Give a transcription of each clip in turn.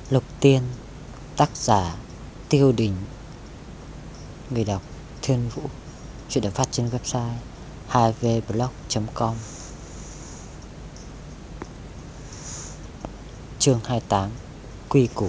Lục Tiên. Tác giả Tiêu Đình. Người đọc Thiên Vũ. Chuyện được phát trên website 2vblog.com. Chương 28. Quy củ.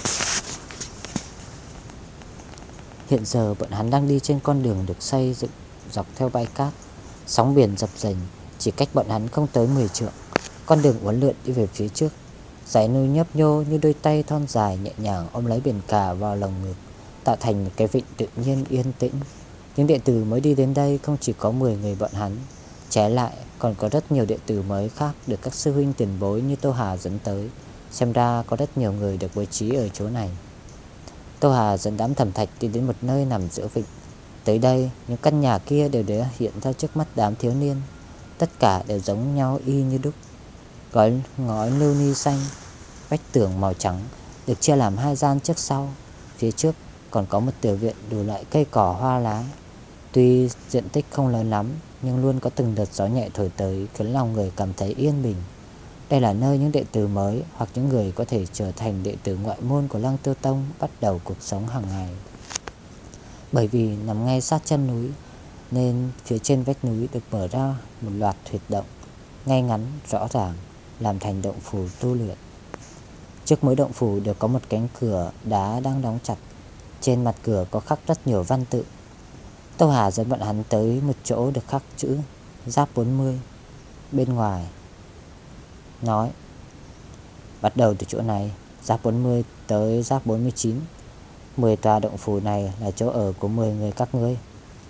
Hiện giờ bọn hắn đang đi trên con đường được xây dựng dọc theo bãi cát. Sóng biển dập dềnh, chỉ cách bọn hắn không tới 10 trượng. Con đường uốn lượn đi về phía trước. Dãy núi nhấp nhô như đôi tay thon dài nhẹ nhàng ôm lấy biển cả vào lồng ngực, tạo thành một cái vịnh tự nhiên yên tĩnh. Những đệ tử mới đi đến đây không chỉ có 10 người bọn hắn, trái lại còn có rất nhiều đệ tử mới khác được các sư huynh tiền bối như Tô Hà dẫn tới. Xem ra có rất nhiều người được bố trí ở chỗ này. Tô Hà dẫn đám Thẩm Thạch đi đến một nơi nằm giữa vịnh. Tới đây, những căn nhà kia đều đã hiện ra trước mắt đám thiếu niên. Tất cả đều giống nhau y như đúc. Ngói lưu ni xanh, vách tường màu trắng, được chia làm 2 gian trước sau. Phía trước còn có một tiểu viện đủ loại cây cỏ hoa lá. Tuy diện tích không lớn lắm, nhưng luôn có từng đợt gió nhẹ thổi tới khiến lòng người cảm thấy yên bình. Đây là nơi những đệ tử mới hoặc những người có thể trở thành đệ tử ngoại môn của Lăng Tiêu Tông bắt đầu cuộc sống hàng ngày. Bởi vì nằm ngay sát chân núi, nên phía trên vách núi được mở ra một loạt huyệt động, ngay ngắn, rõ ràng, làm thành động phủ tu luyện. Trước mỗi động phủ đều có một cánh cửa đá đang đóng chặt. Trên mặt cửa có khắc rất nhiều văn tự. Tô Hà dẫn bọn hắn tới một chỗ được khắc chữ Giáp 40 bên ngoài, nói: bắt đầu từ chỗ này, Giáp 40 tới Giáp 49, 10 tòa động phủ này là chỗ ở của 10 người các ngươi.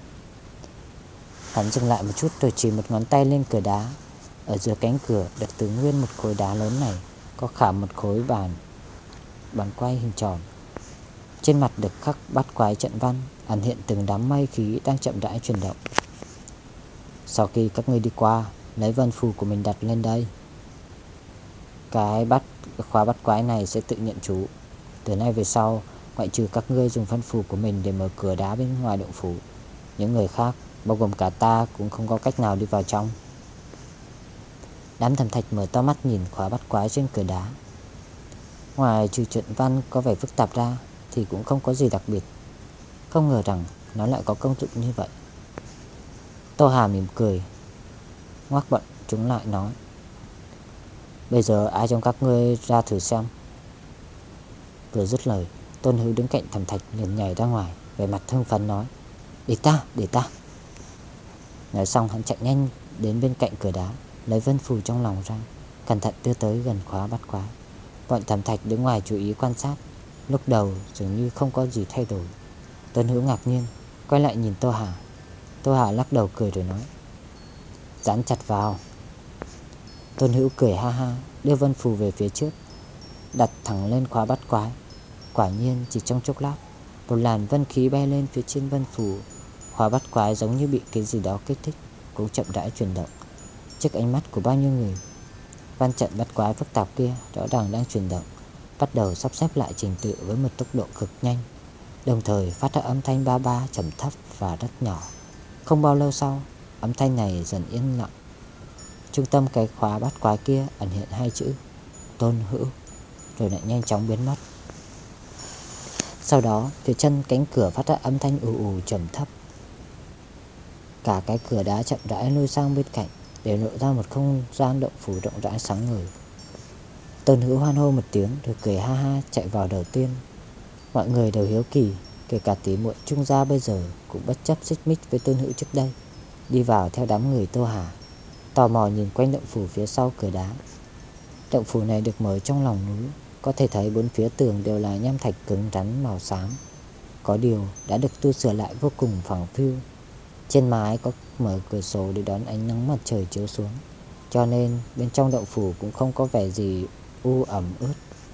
Hắn dừng lại một chút rồi chỉ một ngón tay lên cửa đá. Ở giữa cánh cửa được từ nguyên một khối đá lớn này có khảm một khối bàn quay hình tròn. Trên mặt được khắc bát quái trận văn, ẩn hiện từng đám mây khí đang chậm rãi chuyển động. Sau khi các ngươi đi qua, lấy vân phù của mình đặt lên đây. Cái khóa bát quái này sẽ tự nhận chú. Từ nay về sau, ngoại trừ các ngươi dùng vân phù của mình để mở cửa đá bên ngoài động phủ, những người khác, bao gồm cả ta, cũng không có cách nào đi vào trong. Đám Thẩm Thạch mở to mắt nhìn khóa bát quái trên cửa đá. Ngoài trừ trận văn có vẻ phức tạp ra thì cũng không có gì đặc biệt. Không ngờ rằng nó lại có công dụng như vậy. Tô Hà mỉm cười, ngoắc bọn chúng lại nói: bây giờ ai trong các ngươi ra thử xem. Vừa dứt lời, Tôn Hữu đứng cạnh Thẩm Thạch liền nhảy ra ngoài, vẻ mặt hưng phấn nói: để ta. Nói xong hắn chạy nhanh đến bên cạnh cửa đá, lấy vân phù trong lòng ra, cẩn thận đưa tới gần khóa bát quái. Bọn Thẩm Thạch đứng ngoài chú ý quan sát. Lúc đầu dường như không có gì thay đổi. Tôn Hữu ngạc nhiên quay lại nhìn Tô Hà. Tô Hà lắc đầu cười rồi nói: dán chặt vào. Tôn Hữu cười ha ha, đưa vân phù về phía trước, đặt thẳng lên khóa bát quái. Quả nhiên chỉ trong chốc lát, một làn vân khí bay lên phía trên vân phù. Khóa bát quái giống như bị cái gì đó kích thích, cũng chậm rãi chuyển động. Trước ánh mắt của bao nhiêu người, văn trận bát quái phức tạp kia rõ ràng đang chuyển động, bắt đầu sắp xếp lại trình tự với một tốc độ cực nhanh, đồng thời phát ra âm thanh ba ba trầm thấp và rất nhỏ. Không bao lâu sau, âm thanh này dần yên lặng. Trung tâm cái khóa bát quái kia ẩn hiện 2 chữ Tôn Hữu, rồi lại nhanh chóng biến mất. Sau đó, phía chân cánh cửa phát ra âm thanh ù ù trầm thấp. Cả cái cửa đá chậm rãi lôi sang bên cạnh, để lộ ra một không gian động phủ rộng rãi sáng ngời. Tôn Hữu hoan hô một tiếng rồi cười ha ha chạy vào đầu tiên. Mọi người đều hiếu kỳ, kể cả tỷ muội Trung gia bây giờ cũng bất chấp xích mích với Tôn Hữu trước đây, đi vào theo đám người Tô Hà, tò mò nhìn quanh động phủ phía sau cửa đá. Động phủ này được mở trong lòng núi, có thể thấy 4 phía tường đều là nham thạch cứng rắn màu xám. Có điều đã được tu sửa lại vô cùng phẳng phiu. Trên mái có mở cửa sổ để đón ánh nắng mặt trời chiếu xuống, cho nên bên trong động phủ cũng không có vẻ gì u ẩm ướt.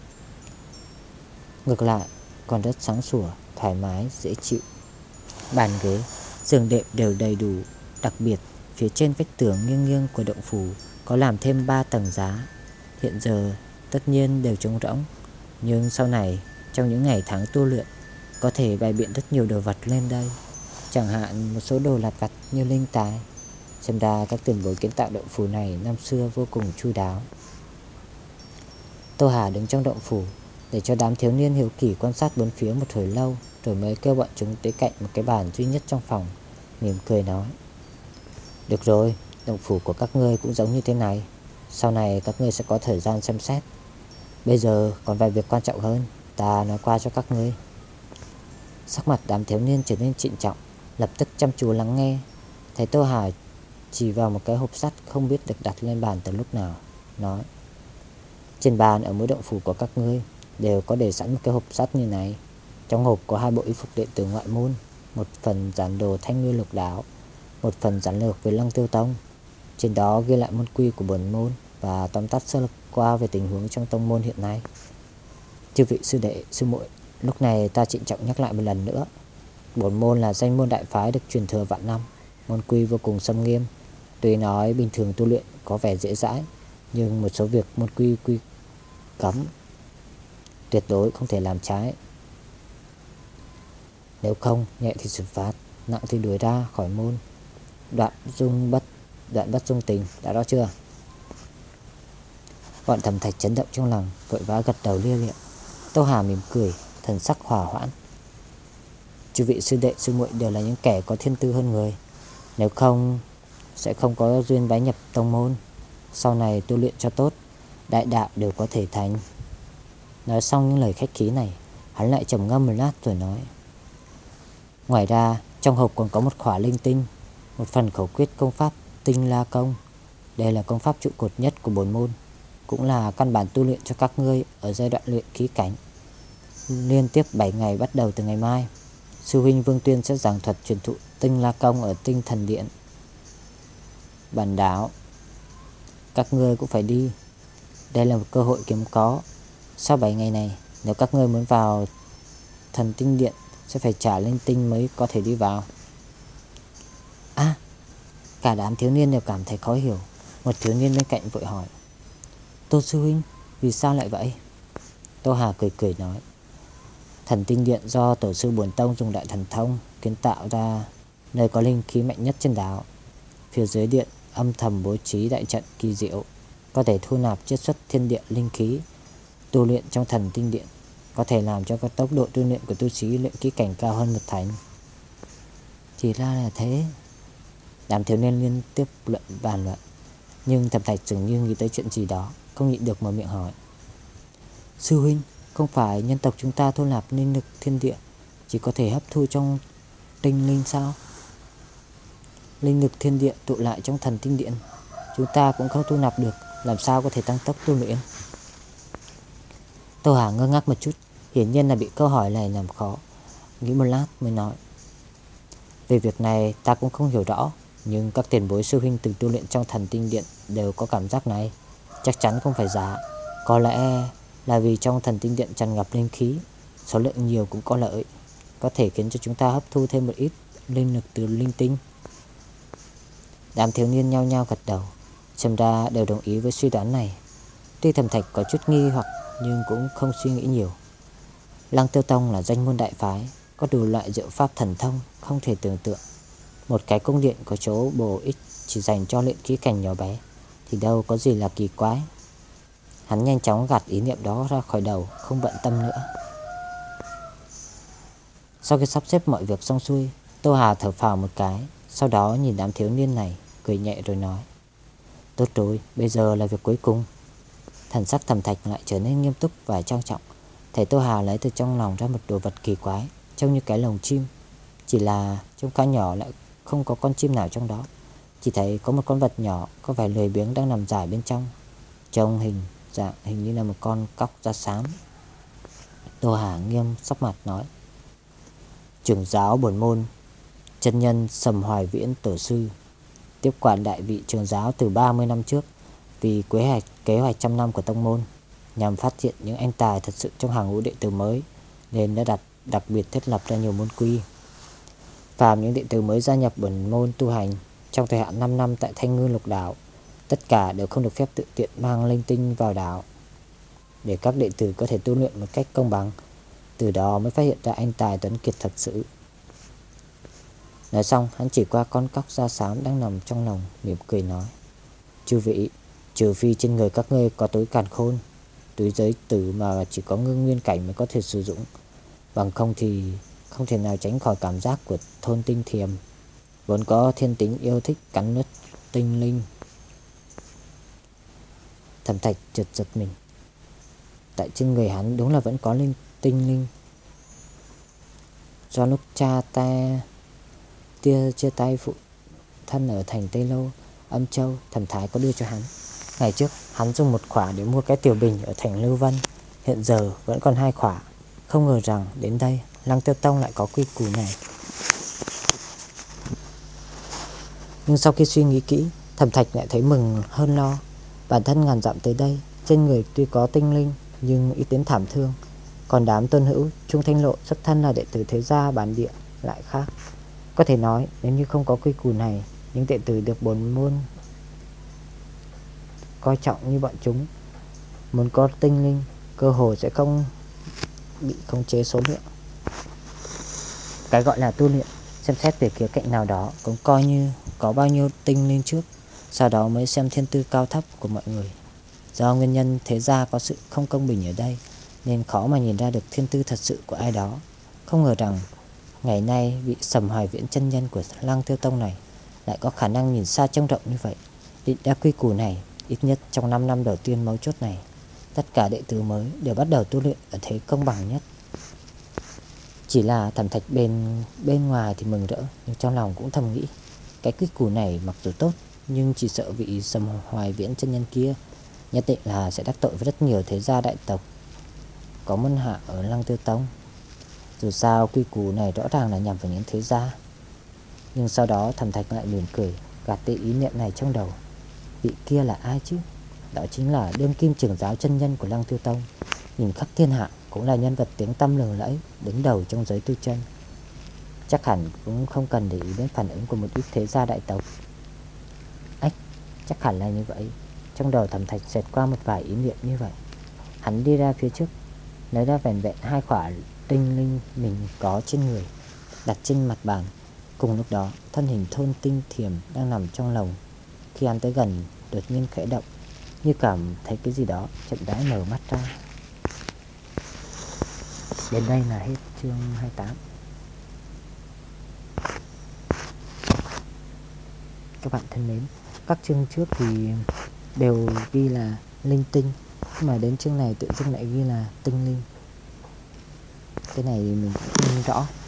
Ngược lại còn rất sáng sủa, thoải mái, dễ chịu. Bàn ghế, giường đệm đều đầy đủ. Đặc biệt phía trên vách tường nghiêng nghiêng của động phủ có làm thêm 3 tầng giá. Hiện giờ tất nhiên đều trống rỗng, nhưng sau này trong những ngày tháng tu luyện có thể bày biện rất nhiều đồ vật lên đây. Chẳng hạn một số đồ lặt vặt như linh tài. Xem ra các tiền bối kiến tạo động phủ này năm xưa vô cùng chu đáo. Tô Hà đứng trong động phủ, để cho đám thiếu niên hiếu kỳ quan sát bốn phía một hồi lâu, rồi mới kêu bọn chúng tới cạnh một cái bàn duy nhất trong phòng, mỉm cười nói: Được rồi, động phủ của các ngươi cũng giống như thế này. Sau này các ngươi sẽ có thời gian xem xét. Bây giờ còn vài việc quan trọng hơn, ta nói qua cho các ngươi. Sắc mặt đám thiếu niên trở nên trịnh trọng, lập tức chăm chú lắng nghe. Thấy Tô Hà chỉ vào một cái hộp sắt không biết được đặt lên bàn từ lúc nào, nói: Trên bàn ở mỗi động phủ của các ngươi đều có để sẵn một cái hộp sắt như này. Trong hộp có 2 bộ y phục đệ tử ngoại môn, một phần giản đồ Thanh Nguyên Lục Đạo, một phần giản lược về Lăng Tiêu Tông. Trên đó ghi lại môn quy của bổn môn và tóm tắt sơ qua về tình huống trong tông môn hiện nay. Chư vị sư đệ, sư muội, lúc này ta trịnh trọng nhắc lại một lần nữa. Bổn môn là danh môn đại phái được truyền thừa vạn năm, môn quy vô cùng xâm nghiêm. Tuy nói bình thường tu luyện có vẻ dễ dãi, nhưng một số việc môn quy cấm, tuyệt đối không thể làm trái. Nếu không, nhẹ thì xử phạt, nặng thì đuổi ra khỏi môn. Đoạn bất dung tình, đã rõ chưa? Bọn Thẩm Thạch chấn động trong lòng, vội vã gật đầu lia lịa. Tô Hà mỉm cười, thần sắc hòa hoãn. Chư vị sư đệ sư muội đều là những kẻ có thiên tư hơn người, nếu không sẽ không có duyên bái nhập tông môn. Sau này tu luyện cho tốt, đại đạo đều có thể thành. Nói xong những lời khách khí này, hắn lại trầm ngâm một lát rồi nói: Ngoài ra, trong hộp còn có một khỏa linh tinh, một phần khẩu quyết công pháp Tinh La Công. Đây là công pháp trụ cột nhất của bổn môn, cũng là căn bản tu luyện cho các ngươi ở giai đoạn luyện khí cảnh. Liên tiếp 7 ngày bắt đầu từ ngày mai, sư huynh Vương Tuyên sẽ giảng thuật truyền thụ Tinh La Công ở Tinh Thần Điện. Bản đảo, các ngươi cũng phải đi. Đây là một cơ hội kiếm có. Sau 7 ngày này, nếu các ngươi muốn vào Thần Tinh Điện sẽ phải trả linh tinh mới có thể đi vào. Cả đám thiếu niên đều cảm thấy khó hiểu. Một thiếu niên bên cạnh vội hỏi: Tô sư huynh, vì sao lại vậy? Tô Hà cười cười nói: Thần Tinh Điện do tổ sư bổn tông dùng đại thần thông kiến tạo ra, nơi có linh khí mạnh nhất trên đảo. Phía dưới điện âm thầm bố trí đại trận kỳ diệu, có thể thu nạp chiết xuất thiên địa linh khí. Tu luyện trong Thần Tinh Điện có thể làm cho tốc độ tu luyện của tu sĩ luyện khí cảnh cao hơn 1 thành. Chỉ ra là thế. Đám thiếu niên liên tiếp bàn luận, nhưng Thẩm Thạch dường như nghĩ tới chuyện gì đó, không nhịn được mở miệng hỏi: Sư huynh, không phải nhân tộc chúng ta thu nạp linh lực thiên địa chỉ có thể hấp thu trong tinh linh sao? Linh lực thiên địa tụ lại trong Thần Tinh Điện, chúng ta cũng không thu nạp được, làm sao có thể tăng tốc tu luyện? Tô Hà ngơ ngác một chút, hiển nhiên là bị câu hỏi này làm khó, nghĩ một lát mới nói: Về việc này ta cũng không hiểu rõ, nhưng các tiền bối sư huynh từng tu luyện trong Thần Tinh Điện đều có cảm giác này, chắc chắn không phải giả. Có lẽ là vì trong Thần Tinh Điện tràn ngập linh khí, số lượng nhiều cũng có lợi, có thể khiến cho chúng ta hấp thu thêm một ít linh lực từ linh tinh. Đám thiếu niên nhao nhao gật đầu, xem ra đều đồng ý với suy đoán này. Tuy Thẩm Thạch có chút nghi hoặc nhưng cũng không suy nghĩ nhiều. Lăng Tiêu Tông là danh môn đại phái, có đủ loại diệu pháp thần thông không thể tưởng tượng. Một cái cung điện có chỗ bổ ích chỉ dành cho luyện khí cảnh nhỏ bé thì đâu có gì là kỳ quái. Hắn nhanh chóng gạt ý niệm đó ra khỏi đầu, không bận tâm nữa. Sau khi sắp xếp mọi việc xong xuôi, Tô Hà thở phào một cái, sau đó nhìn đám thiếu niên này, cười nhẹ rồi nói: Tốt rồi, bây giờ là việc cuối cùng. Thần sắc Thẩm Thạch lại trở nên nghiêm túc và trang trọng. Thấy Tô Hà lấy từ trong lòng ra một đồ vật kỳ quái, trông như cái lồng chim, chỉ là trong cái nhỏ lại không có con chim nào trong đó. Chỉ thấy có một con vật nhỏ có vẻ lười biếng đang nằm dài bên trong, trông dạng hình như là một con cóc da xám. Tô Hà nghiêm sắc mặt nói: Trưởng giáo bổn môn chân nhân Sầm Hoài Viễn tổ sư tiếp quản đại vị trưởng giáo từ 30 năm trước, vì kế hoạch trăm năm của tông môn, nhằm phát hiện những anh tài thật sự trong hàng ngũ đệ tử mới, nên đã đặc biệt thiết lập ra nhiều môn quy. Phàm những đệ tử mới gia nhập bổn môn tu hành trong thời hạn 5 năm tại Thanh Ngư Lục Đảo, tất cả đều không được phép tự tiện mang linh tinh vào đảo, để các đệ tử có thể tu luyện một cách công bằng, từ đó mới phát hiện ra anh tài tuấn kiệt thật sự. Nói xong, hắn chỉ qua con cóc da xám đang nằm trong lồng, mỉm cười nói: Chư vị, trừ phi trên người các ngươi có túi càn khôn, túi giới tử mà chỉ có Ngưng Nguyên cảnh mới có thể sử dụng, bằng không thì không thể nào tránh khỏi cảm giác của Thôn Tinh Thiềm, vốn có thiên tính yêu thích cắn nuốt tinh linh. Thẩm Thạch chợt giật mình, tại trên người hắn đúng là vẫn có tinh linh. Do lúc cha ta chia tay phụ thân ở thành Tây Lâu, Âm Châu, Thẩm Thái có đưa cho hắn. Ngày trước hắn dùng 1 khỏa để mua cái tiểu bình ở thành Lưu Vân, hiện giờ vẫn còn 2 khỏa. Không ngờ rằng đến đây Lăng Tiêu Tông lại có quy củ này. Nhưng sau khi suy nghĩ kỹ, Thẩm Thạch lại thấy mừng hơn lo. Bản thân ngàn dặm tới đây, trên người tuy có tinh linh nhưng ít đến thảm thương. Còn đám tôn hữu Trung Thanh Lộ xuất thân là đệ tử thế gia bản địa lại khác. Có thể nói nếu như không có quy củ này, những đệ tử được bổn môn coi trọng như bọn chúng muốn có tinh linh, cơ hồ sẽ không bị khống chế số lượng. Cái gọi là tu luyện, xem xét về khía cạnh nào đó cũng coi như có bao nhiêu tinh linh trước, sau đó mới xem thiên tư cao thấp của mọi người. Do nguyên nhân thế gia có sự không công bình ở đây, nên khó mà nhìn ra được thiên tư thật sự của ai đó. Không ngờ rằng ngày nay vị Sầm Hoài Viễn chân nhân của Lăng Tiêu Tông này lại có khả năng nhìn xa trông rộng như vậy. Định ra quy củ này, ít nhất trong 5 năm đầu tiên mấu chốt này, tất cả đệ tử mới đều bắt đầu tu luyện ở thế công bằng nhất. Chỉ là Thẩm Thạch bên ngoài thì mừng rỡ, nhưng trong lòng cũng thầm nghĩ, cái quy củ này mặc dù tốt, nhưng chỉ sợ vị Sầm Hoài Viễn chân nhân kia nhất định là sẽ đắc tội với rất nhiều thế gia đại tộc có môn hạ ở Lăng Tiêu Tông. Dù sao quy củ này rõ ràng là nhằm vào những thế gia. Nhưng sau đó Thẩm Thạch lại mỉm cười, gạt đi ý niệm này trong đầu. Vị kia là ai chứ? Đó chính là đương kim trưởng giáo chân nhân của Lăng Tiêu Tông, nhìn khắp thiên hạ cũng là nhân vật tiếng tăm lừng lẫy, đứng đầu trong giới tu chân. Chắc hẳn cũng không cần để ý đến phản ứng của một ít thế gia đại tộc. Ách, chắc hẳn là như vậy. Trong đầu Thẩm Thạch xẹt qua một vài ý niệm như vậy. Hắn đi ra phía trước, lấy ra vẻn vẹn 2 khỏa tinh linh mình có trên người, đặt trên mặt bàn. Cùng lúc đó, thân hình Thôn Tinh Thiềm đang nằm trong lồng, khi hắn tới gần đột nhiên khẽ động, như cảm thấy cái gì đó, chậm rãi mở mắt ra. Đến đây là hết chương 28. Các bạn thân mến, các chương trước thì đều ghi là linh tinh, nhưng mà đến chương này tự dưng lại ghi là tinh linh. Cái này mình không rõ.